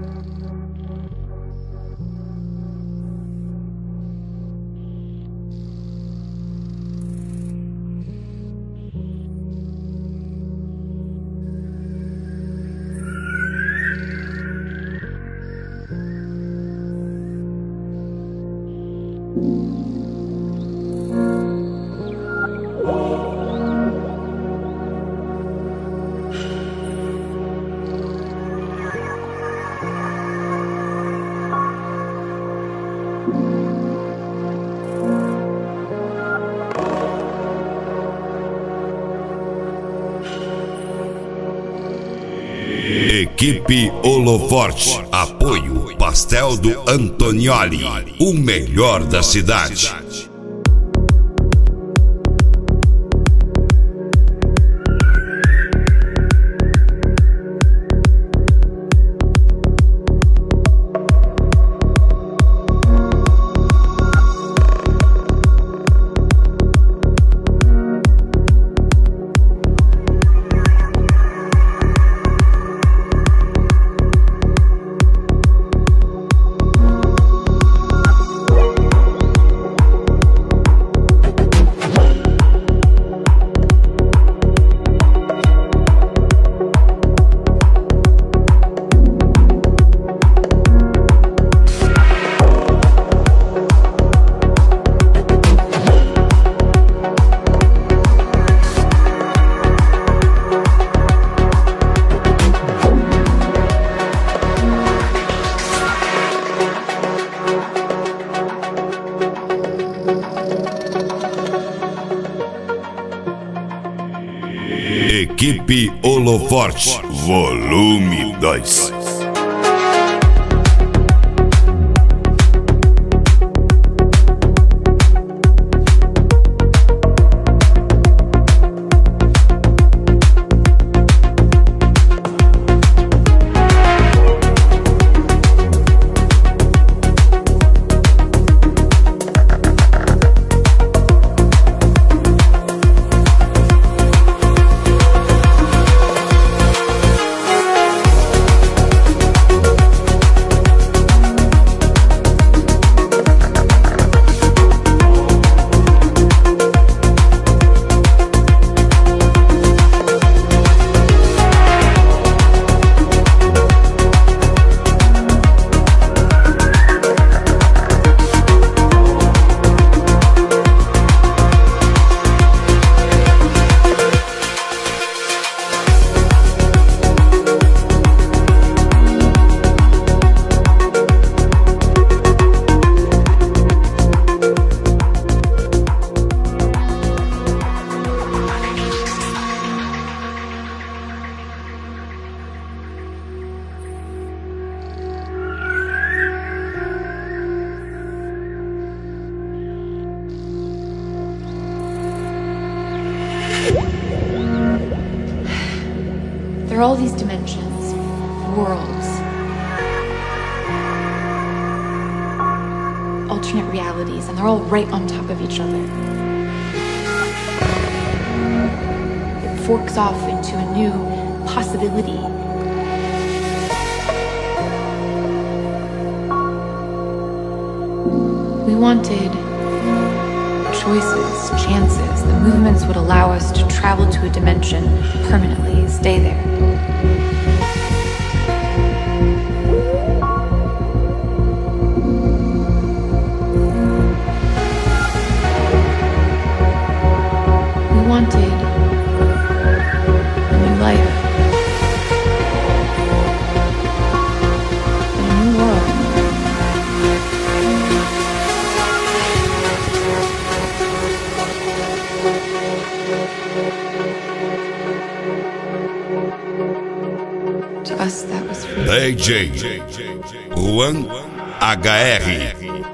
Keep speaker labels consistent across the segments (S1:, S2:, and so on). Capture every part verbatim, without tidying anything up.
S1: Equipe Holoforte. Apoio Pastel do Antonioli, o melhor da cidade. Equipe Holoforte, volume dois.
S2: There are all these dimensions, worlds, alternate realities, and they're all right on top of each other. It forks off into a new possibility. We wanted choices, chances. The movements would allow us to travel to a dimension permanently, stay there. We wanted a new life, a new world. To us, that was free.
S1: D J Juan H R.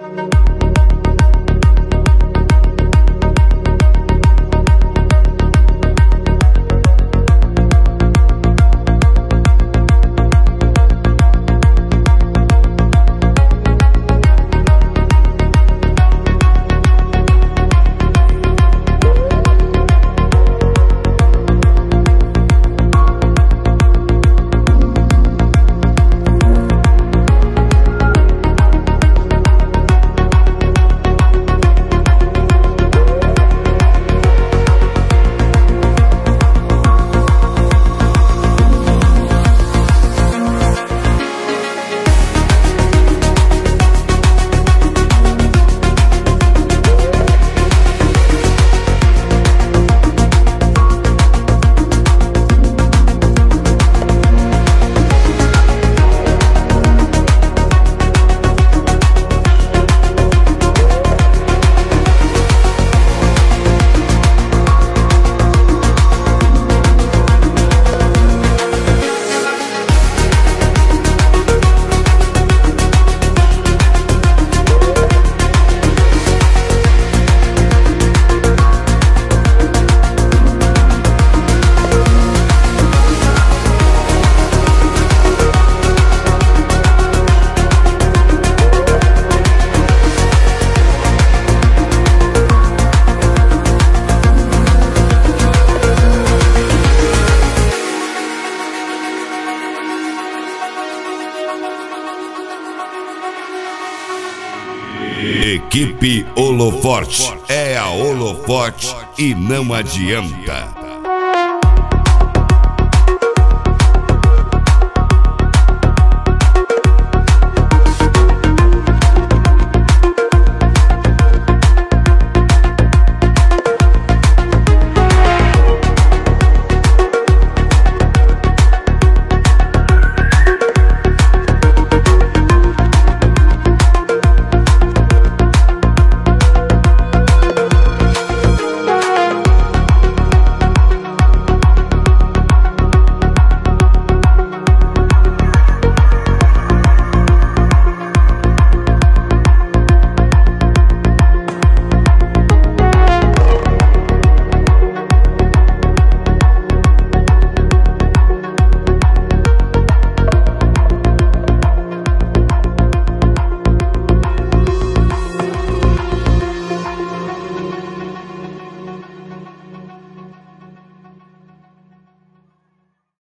S1: Equipe Holoforte. É a Holoforte e não adianta.